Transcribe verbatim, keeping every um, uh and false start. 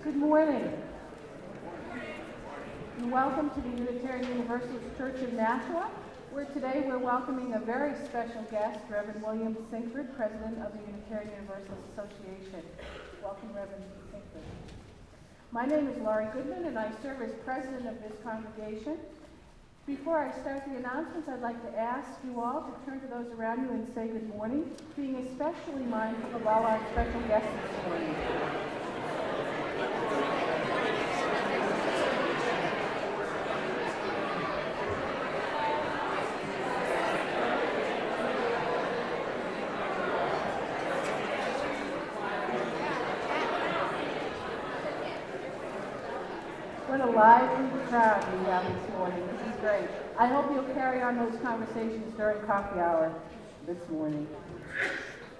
Good morning, and welcome to the Unitarian Universalist Church of Nashua, where today we're welcoming a very special guest, Reverend William Sinkford, President of the Unitarian Universalist Association. Welcome, Reverend Sinkford. My name is Laurie Goodman, and I serve as president of this congregation. Before I start the announcements, I'd like to ask you all to turn to those around you and say good morning, being especially mindful of all our special guests this morning. What a lively crowd we have this morning. This is great. I hope you'll carry on those conversations during coffee hour this morning.